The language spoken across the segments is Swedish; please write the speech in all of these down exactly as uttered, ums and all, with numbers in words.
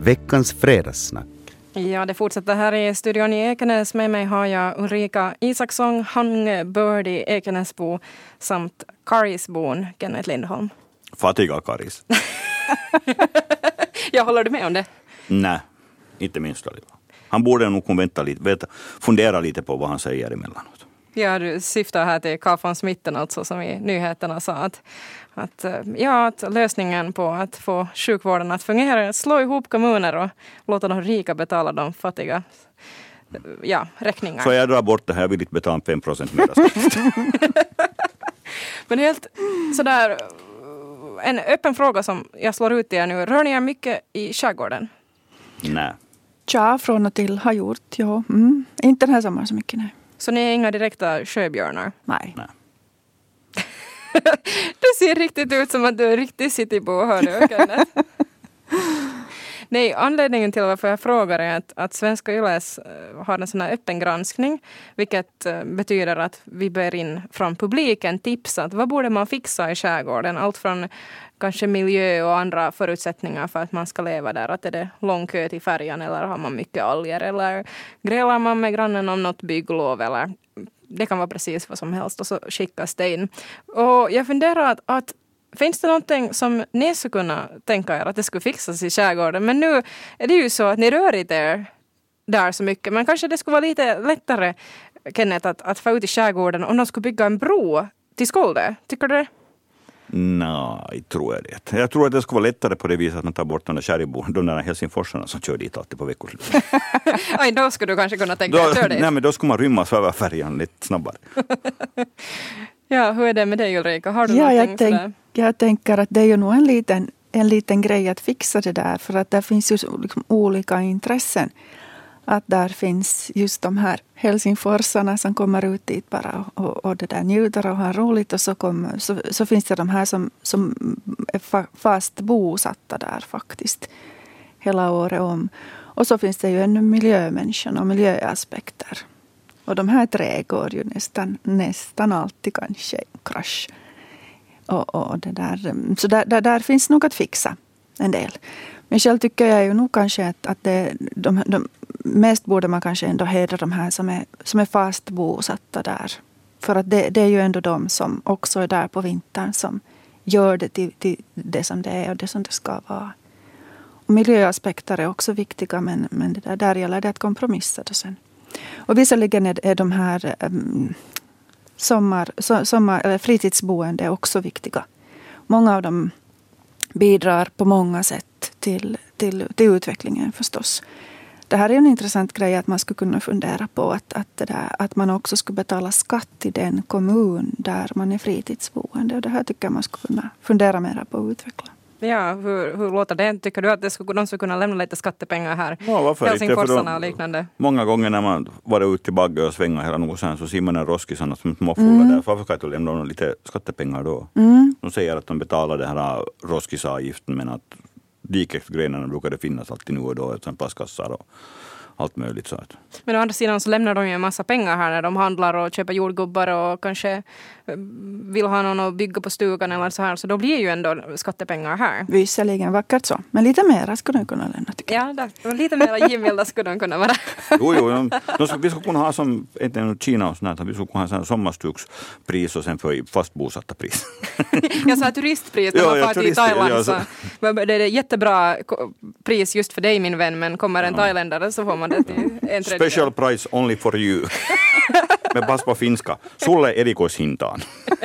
veckans fredagssnack. Ja, det fortsätter här i studion i Ekenäs. Med mig har jag Ulrika Isaksson, Hange Bördi, Ekenäsbo samt Karisbon, Kenneth Lindholm. Fattiga Karis. Jag håller du med om det? Nej, inte minst. Han borde nog vänta lite, veta, fundera lite på vad han säger emellanåt. Ja, du syftar här till Carl von Smitten, alltså, som i nyheterna sa att, att, ja, att lösningen på att få sjukvården att fungera är att slå ihop kommuner och låta de rika betala de fattiga, ja, räkningar. Så jag drar bort det här, jag vill inte betala fem procent mer skatt. Men helt sådär, en öppen fråga som jag slår ut i er nu. Rör ni er mycket i skärgården? Nej. Tja, från och till har gjort, ja. Mm. Inte den här sommaren så mycket, nej. Så ni är inga direkta sjöbjörnar? Nej. Nej. Du ser riktigt ut som att du är riktigt citybo, hör du, Kenneth? Nej, anledningen till varför jag frågar är att, att Svenska Yles har en sån här öppen granskning, vilket betyder att vi ber in från publiken tips att vad borde man fixa i skärgården? Allt från kanske miljö och andra förutsättningar för att man ska leva där. Att är det lång kö till färjan eller har man mycket alger eller grälar man med grannen om något bygglov eller det kan vara precis vad som helst och så skickas det in. Och jag funderar att, att finns det någonting som ni skulle kunna tänka er att det skulle fixas i skärgården? Men nu är det ju så att ni rör inte er där så mycket. Men kanske det skulle vara lite lättare, Kenneth, att, att få ut i skärgården om de skulle bygga en bro till Skålde. Tycker du det? Nej, tror jag det. Jag tror att det skulle vara lättare på det viset att man tar bort de där skärgården, de där helsingforsarna som kör dit alltid på veckoslut. Aj, då skulle du kanske kunna tänka dig att köra dit. Nej, men då skulle man rymmas över färjan lite snabbare. Ja, hur är det med dig, Ulrika? Har du ja, någonting jag, tänk, jag tänker att det är ju nog en liten, en liten grej att fixa det där. För att där finns ju liksom olika intressen. Att där finns just de här helsingforsarna som kommer ut dit bara och, och det där njuter och har roligt. Och så, kommer, så, så finns det de här som, som är fa, fast bosatta där faktiskt hela året om. Och så finns det ju ännu miljömänniskan och miljöaspekter. Och de här tre går ju nästan, nästan alltid kanske i krasch. Och, och det där, så där, där, där finns nog att fixa en del. Men själv tycker jag ju nog kanske att, att det, de, de, mest borde man kanske ändå hedra de här som är, som är fast bosatta där. För att det, det är ju ändå de som också är där på vintern som gör det till, till det som det är och det som det ska vara. Och miljöaspekter är också viktiga men, men det där, där gäller det att kompromissa då sen. Och visserligen är, är de här um, sommar, so, sommar, eller fritidsboende också viktiga. Många av dem bidrar på många sätt till, till, till utvecklingen förstås. Det här är en intressant grej att man skulle kunna fundera på att, att, det där, att man också skulle betala skatt i den kommun där man är fritidsboende. Och det här tycker jag man skulle kunna fundera mer på att utveckla. Ja, hur, hur låter det? Tycker du att det skulle, de skulle kunna lämna lite skattepengar här? Ja, varför Helsingforsarna och liknande. Många gånger när man var ute till Bagge och svänga hela något sen så ser man en roskisarna som småfulla mm. där. Varför kan jag lämna dem lite skattepengar då? Mm. De säger att de betalar den här roskisavgiften men att dikexgrenarna brukar det finnas alltid nu och då. Sen plastkassar och allt möjligt. Så att. Men å andra sidan så lämnar de ju en massa pengar här när de handlar och köper jordgubbar och kanske vill ha någon att bygga på stugan eller så här. Så då blir ju ändå skattepengar här. Visserligen vackert så. Men lite mera skulle de kunna lämna tycker jag. Ja, där, lite mera givmilda skulle de kunna vara. Jo, jo. De, de, vi skulle kunna ha som inte Kina och sånt här. Vi skulle kunna ha sommarstugspris och sen för fastbosatta pris. Jag sa turistpris när man ja, far till Thailand. Ja, så. Så det är jättebra pris just för dig min vän. Men kommer en ja. thailändare så får man det till en tredjedel. Special price only for you. Med pass på finska. Sulle erikoishintaan.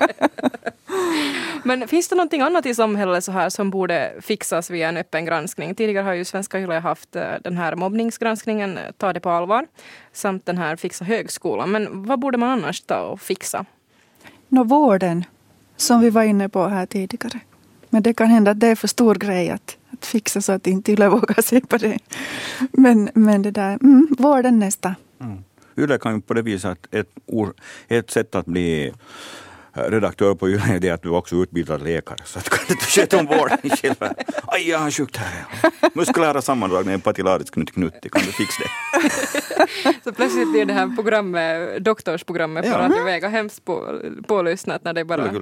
Men finns det någonting annat i samhället så här som borde fixas via en öppen granskning? Tidigare har ju Svenska Yle haft den här mobbningsgranskningen, ta det på allvar, samt den här fixa högskolan. Men vad borde man annars ta och fixa? Nå, vården, som vi var inne på här tidigare. Men det kan hända att det är för stor grej att, att fixa så att inte Yle vågar se på det. Men, men det där, mm, vården nästa. Mm. Yle kan ju på det viset att ett, ett sätt att bli redaktör på Yle är det att du också utbildar läkare. Så att du kan inte sköta om vården själv. Aj, jag har sjukt här. Muskulära sammandragningar, patillarisk knutti. Kan du fixa det? Så plötsligt blir det här programmet, doktorsprogrammet på ja. Radio Vega hemskt på, pålyssnat när det bara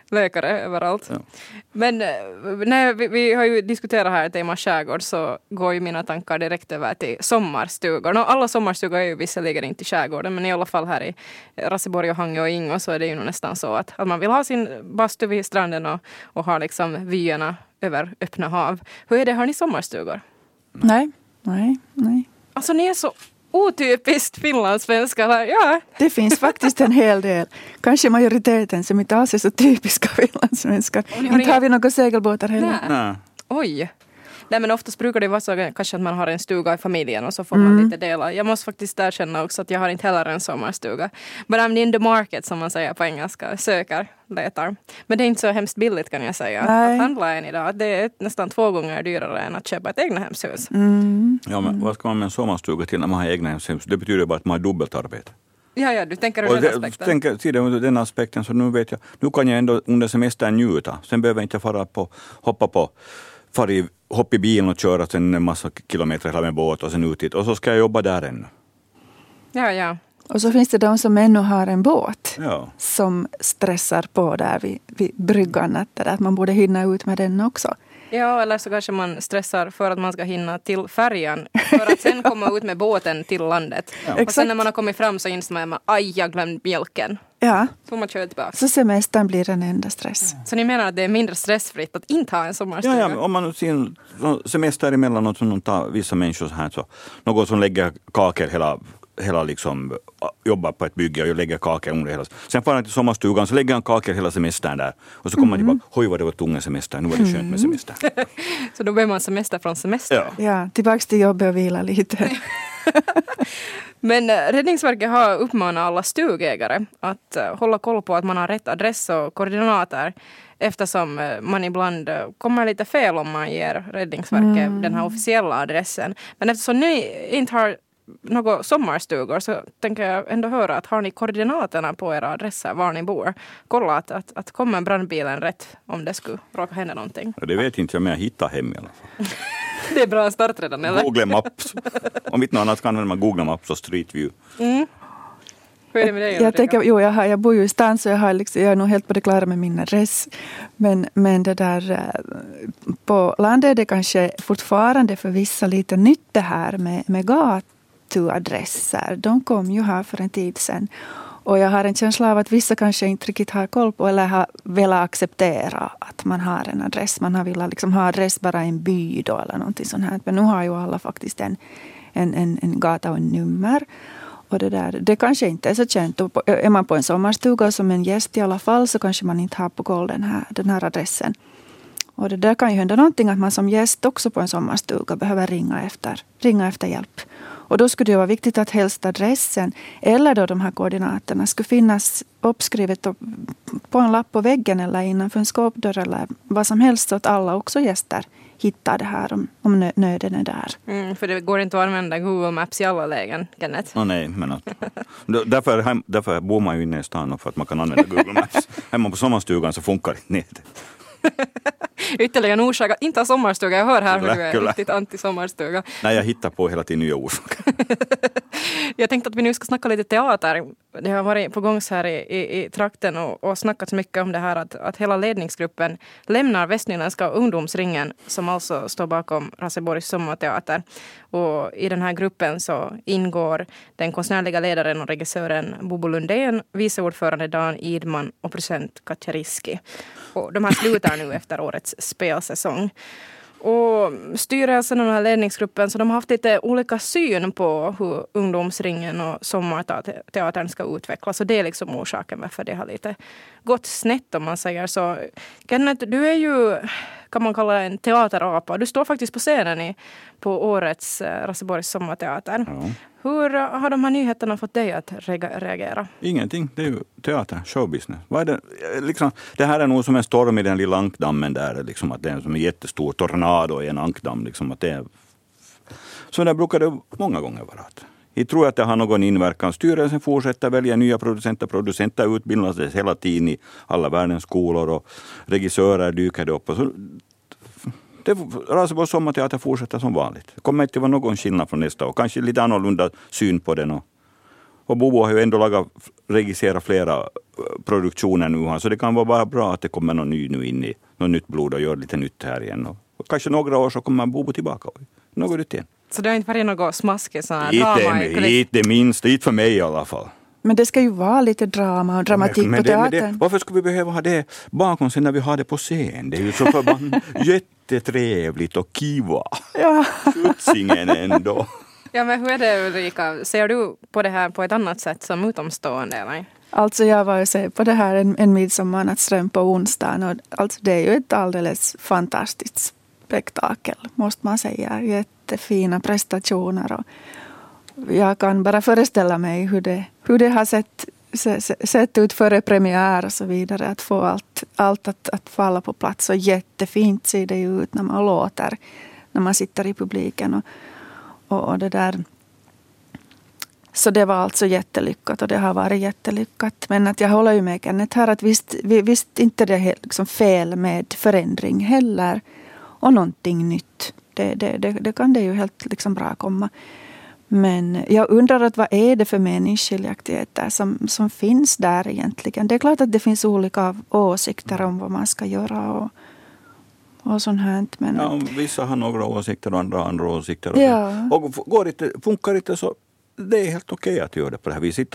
läkare överallt. Ja. Men när vi, vi har ju diskuterat här tema skärgård så går ju mina tankar direkt över till sommarstugor. Och alla sommarstugor är ju visserligen inte i skärgården, men i alla fall här i Raseborg och Hangö och Ingå så är det ju nästan så att, att man vill ha sin bastu vid stranden och, och ha liksom vyerna över öppna hav. Hur är det, har ni sommarstugor? Nej, nej, nej. Alltså ni är så otypiskt finlandssvenskar. Ja. Det finns faktiskt en hel del. Kanske majoriteten som inte alls är så typiska finlandssvenskar. har Inte inga- har vi några segelbåtar heller. Nej. Nej. Oj. Nej, men oftast brukar det vara så kanske att man har en stuga i familjen och så får man lite dela. Jag måste faktiskt erkänna också att jag har inte heller en sommarstuga. But I'm in the market som man säger på engelska. Söker, letar. Men det är inte så hemskt billigt kan jag säga. Nej. Att handla en idag. Det är nästan två gånger dyrare än att köpa ett egnahemshus. Mm. Ja, men vad ska man med en sommarstuga till när man har egna hemshus? Det betyder bara att man har dubbelt arbete. Ja, ja, du tänker ur Och den det, aspekten. tänker, ser det den aspekten så nu vet jag, nu kan jag ändå under semestern njuta. Sen behöver jag inte fara på, hoppa på, fara i, hoppa i bilen och köra sen en massa kilometer hela med båt och sen ut dit. Och så ska jag jobba där ännu. Ja, ja. Och så finns det de som ännu har en båt Ja. som stressar på där vid, vid bryggan. Att, att man borde hinna ut med den också. Ja, eller så kanske man stressar för att man ska hinna till färjan för att sen komma ut med båten till landet. Ja. Och sen Exakt. när man har kommit fram så inser man att aj, jag glömde mjölken. Ja, Så man kör tillbaka. så semestern blir en enda stress. Så ni menar att det är mindre stressfritt att inte ha en sommarstuga? Ja, ja, om man ser en semester emellanåt som de tar vissa människor så här så någon som lägger kakor hela hela liksom jobbar på ett bygge och lägger kakor under hela. Sen får han till sommarstugan så lägger han kakor hela semestern där. Och så kommer mm. man tillbaka, hoj vad det var tunga semester, nu var det skönt med semester. Så då behöver man semester från semester. Ja. Ja, tillbaka till jobbet och vila lite. Men Räddningsverket har uppmanat alla stugägare att uh, hålla koll på att man har rätt adress och koordinater eftersom uh, man ibland uh, kommer lite fel om man ger Räddningsverket mm. den här officiella adressen. Men eftersom ni inte har några sommarstugor så tänker jag ändå höra att har ni koordinaterna på era adresser var ni bor? Kolla att, att, att kommer brandbilen rätt om det skulle råka hända någonting. Ja, det vet inte jag, men jag hittar hem i alla fall. Det är bra start redan, eller? Google Maps. Om inte något annat kan man Google Maps och Street View. Mm. Hur är det med dig? Jag, tänker, jo, jag, har, jag bor ju i stan så jag, har liksom, jag är nog helt på det klara med min adress. Men, men det där, på landet är det kanske fortfarande för vissa lite nytt det här med, med gatuadresser. De kom ju här för en tid sedan. Och jag har en känsla av att vissa kanske inte riktigt har koll på eller har velat acceptera att man har en adress. Man har velat liksom ha adress bara i en by då eller någonting sånt här. Men nu har ju alla faktiskt en, en, en, en gata och en nummer. Och det, där, det kanske inte är så känt. Och är man på en sommarstuga som en gäst i alla fall så kanske man inte har på koll den här, den här adressen. Och det där kan ju hända någonting att man som gäst också på en sommarstuga behöver ringa efter, ringa efter hjälp. Och då skulle det vara viktigt att helst adressen eller då de här koordinaterna skulle finnas uppskrivet på en lapp på väggen eller innanför en skåpdörr eller vad som helst så att alla också gäster hittar det här om, om nöden är där. Mm, för det går inte att använda Google Maps i alla lägen, Kenneth. Oh, nej, men att, därför, därför bor man ju inne i stan för att man kan använda Google Maps. Hemma på sommarstugan så funkar inte nätet. Ytterligare en orsak att inte ha sommarstuga. Jag hör här hur du är Kyllä. riktigt anti-sommarstuga. Nej, jag hittar på hela tiden nya orsaker. Jag tänkte att vi nu ska snacka lite teater. Det har varit på gång så här i, i, i trakten och, och snackats mycket om det här att, att hela ledningsgruppen lämnar Västnyländska ungdomsringen som alltså står bakom Raseborgs sommarteater. Och i den här gruppen så ingår den konstnärliga ledaren och regissören Bobo Lundén, vice ordförande Dan Idman och producent Katja Riski. Och de här slutar nu efter årets spelsäsong. Och styrelsen och den här ledningsgruppen så de har haft lite olika syn på hur ungdomsringen och sommarteatern ska utvecklas. Och det är liksom orsaken varför det har lite gått snett om man säger så. Kenneth, du är ju, kan man kalla en teaterapa. Du står faktiskt på scenen i, på årets eh, Raseborgs sommarteater. Ja. Hur har de här nyheterna fått dig att reagera? Ingenting, det är ju teater, showbusiness. Vad är det? Liksom, det här är nog som en storm i den lilla ankdammen där. Liksom, att det är som en jättestor tornado i en ankdamm. Liksom, att det är, så där brukar det många gånger vara. Jag tror att det har någon inverkan. Styrelsen fortsätter välja nya producenter. Producenter utbildas hela tiden i alla världens skolor och regissörer dyker upp. Och så, det, Raseborgs sommarteater fortsätter som vanligt. Det kommer inte vara någon skillnad från nästa år. Kanske lite annorlunda syn på den. Och, Och Bobo har ju ändå lagat, regisserat flera produktioner nu. Så det kan vara bara bra att det kommer någon ny nu in i något nytt blod och gör lite nytt här igen. Och, och kanske några år så kommer Bobo tillbaka och något nytt igen. Så det har inte varit något smaskigt sådana här drama? Inte, inte minst, inte för mig i alla fall. Men det ska ju vara lite drama och dramatik men, men på teatern. Det, det, varför ska vi behöva ha det bakom sig när vi har det på scen? Det är ju så förbannat jättetrevligt och kiva. Ja. Skjutsingen ändå. Ja, men hur är det, Ulrika? Ser du på det här på ett annat sätt som utomstående? Eller? Alltså jag var ju se på det här en, en midsommarnattsdröm på onsdagen. Och alltså det är ju ett alldeles fantastiskt spektakel, måste man säga. Jättefina prestationer och jag kan bara föreställa mig hur det, hur det har sett, sett, sett ut före premiär och så vidare. Att få allt, allt att, att falla på plats. Och jättefint ser det ju ut när man låter. När man sitter i publiken. Och, och, och det där. Så det var alltså jättelyckat och det har varit jättelyckat. Men att jag håller ju med Kenneth här att visst, visst inte det är liksom fel med förändring heller. Och någonting nytt. Det, det, det, det kan det ju helt liksom bra komma. Men jag undrar att vad är det för meningsskiljaktigheter som, som finns där egentligen. Det är klart att det finns olika åsikter om vad man ska göra och, och sånt här. Men ja, vissa har några åsikter och andra andra åsikter. Ja. Och går inte, funkar inte så, det är helt okej att göra det på det här viset.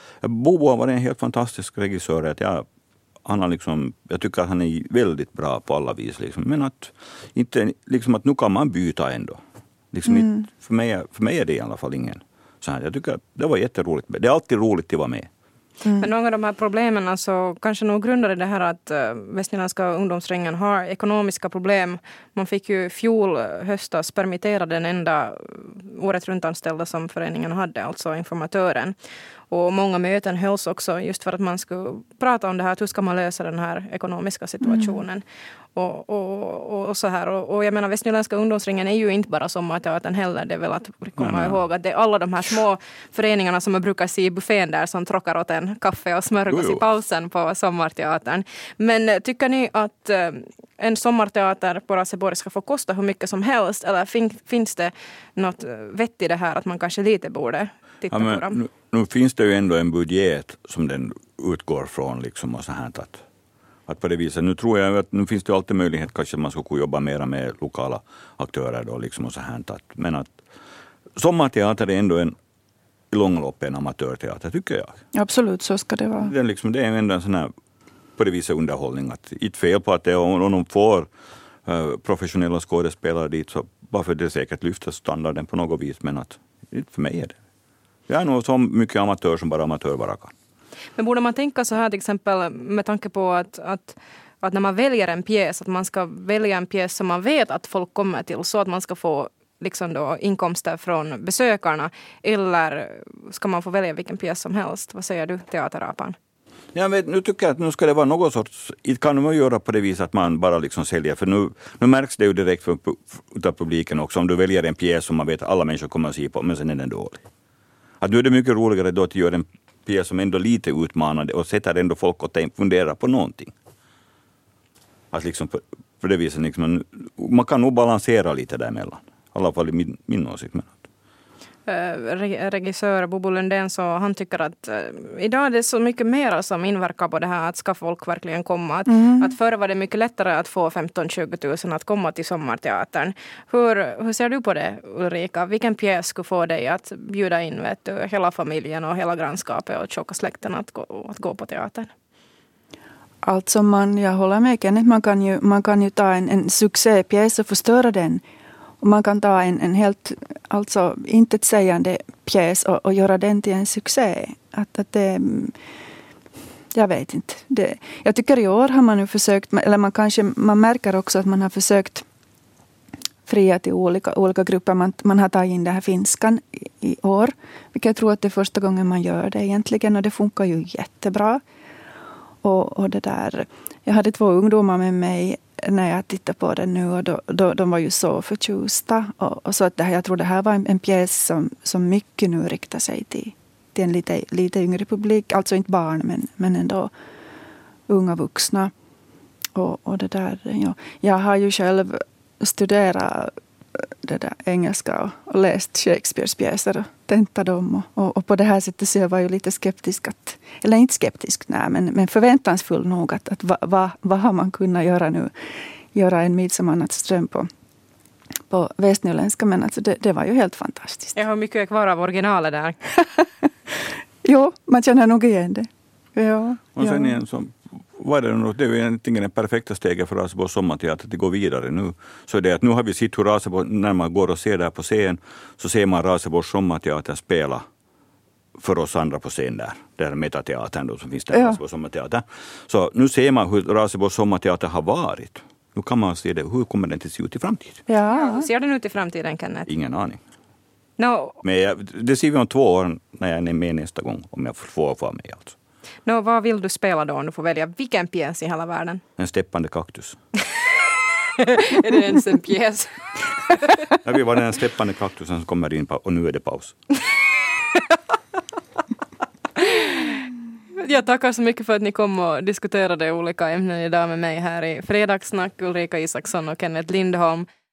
Bobo var en helt fantastisk regissör. Att jag, han har liksom, jag tycker att han är väldigt bra på alla vis. Liksom. Men att, inte, liksom att nu kan man byta ändå. Liksom mm. inte, för, mig, för mig är det i alla fall ingen. Så här, jag tycker att det var jätteroligt. Det är alltid roligt att vara med. Mm. Men några av de här problemen alltså, kanske nog grundar i det här att uh, Västnyländska ungdomsringen har ekonomiska problem. Man fick ju fjol höstas permittera den enda året runt anställda som föreningen hade, alltså informatören. Och många möten hölls också just för att man skulle prata om det här, att hur ska man lösa den här ekonomiska situationen. Mm. Och, och, och så här. Och, och jag menar, Västnyländska ungdomsringen är ju inte bara sommarteatern heller. Det är väl att komma mm. ihåg att det är alla de här små föreningarna som man brukar se i buffén där som tråkar åt en kaffe och smörgås i pausen på sommarteatern. Men tycker ni att eh, en sommarteater på Raseborg ska få kosta hur mycket som helst? Eller fin, finns det något vett i det här att man kanske lite borde titta ja, men, på dem? Nu, nu finns det ju ändå en budget som den utgår från liksom och så här att Att på det viset. Nu tror jag att nu finns det alltid möjlighet kanske man ska kunna jobba mer med lokala aktörer då liksom och så här. Men att sommarteater är ändå en i långlopp en amatörteater tycker jag. Absolut, så ska det vara. Det är, liksom, det är ändå en sån här på det viset underhållning. Att inte fel på att det är om de får uh, professionella skådespelare dit så varför det säkert lyfter standarden på något vis. Men att för mig är det. Jag är nog så mycket amatör som bara amatör bara kan. Men borde man tänka så här till exempel med tanke på att, att, att när man väljer en pjäs att man ska välja en pjäs som man vet att folk kommer till så att man ska få liksom då inkomster från besökarna eller ska man få välja vilken pjäs som helst? Vad säger du, teaterapan? Jag vet, nu tycker jag att nu ska det vara något sorts, det kan man göra på det viset att man bara liksom säljer, för nu, nu märks det ju direkt för, för, av publiken också om du väljer en pjäs som man vet att alla människor kommer att se på, men sen är den dålig. Att nu är det mycket roligare då att göra en pjäs som ändå lite utmanande och sätter ändå folk att fundera på någonting. Att liksom på, på det viset liksom, man kan nog balansera lite däremellan. I alla fall i min, min åsikt. Regissör Bobo Lundén så han tycker att uh, idag är det så mycket mer som inverkar på det här att ska folk verkligen komma. Att, mm. att förr var det mycket lättare att få femton till tjugo tusen att komma till sommarteatern. Hur, hur ser du på det, Ulrika? Vilken pjäs skulle få dig att bjuda in vet du, hela familjen och hela grannskapet och tjocka släkten att gå, att gå på teatern? Alltså man, jag håller med Kenneth, man kan ju, man kan ju ta en, en succépjäs och förstöra den. Och man kan ta en, en helt alltså intetsägande pjäs och, och göra den till en succé. Att, att det, jag vet inte. Det, jag tycker i år har man nu försökt, eller man kanske man märker också att man har försökt fria till olika, olika grupper. Man, man har tagit in det här finskan i, i år. Vilket jag tror att det är första gången man gör det egentligen. Och det funkar ju jättebra. Och, och det där, jag hade två ungdomar med mig när jag tittade på den nu och då, då, de var ju så förtjusta. Och, och så att det här, jag tror det här var en, en pjäs som, som mycket nu riktar sig till, till en lite, lite yngre publik. Alltså inte barn men, men ändå unga vuxna. Och, och det där, ja. Jag har ju själv studerat det där engelska och, och läst Shakespeares pjäser. tenta dem. Och, och, och på det här sättet så jag var ju lite skeptisk. Att, eller inte skeptisk, nej, men, men förväntansfull nog. Att, att vad va, va har man kunnat göra nu? Göra en midsommarnattsdröm på, på västnyländska. Men alltså det, det var ju helt fantastiskt. Jag har mycket kvar av originalet där. Jo, man känner nog igen det. Ja, och sen ja. igen så var det nog, det är ju egentligen det perfekta steget för Raseborgs sommarteater att gå vidare nu. Så det är att nu har vi sett hur Raseborg, när man går och ser där på scen, så ser man Raseborgs sommarteater spela för oss andra på scen där. Där metateatern då som finns där, ja. Raseborgs sommarteater. Så nu ser man hur Raseborgs sommarteater har varit. Nu kan man se det, hur kommer den till se ut i framtiden? Ja. Hur ser den ut i framtiden, Kenneth? Ingen aning. No. Men jag, det ser vi om två år när jag är med nästa gång, om jag får vara med alltså. No, vad vill du spela då om du får välja vilken pjäs i hela världen? En steppande kaktus. Är det ens en pjäs? Jag vill vara den steppande kaktusen som kommer in och nu är det paus. Jag tackar så mycket för att ni kom och diskuterade olika ämnen idag med mig här i Fredagssnack. Ulrika Isaksson och Kenneth Lindholm.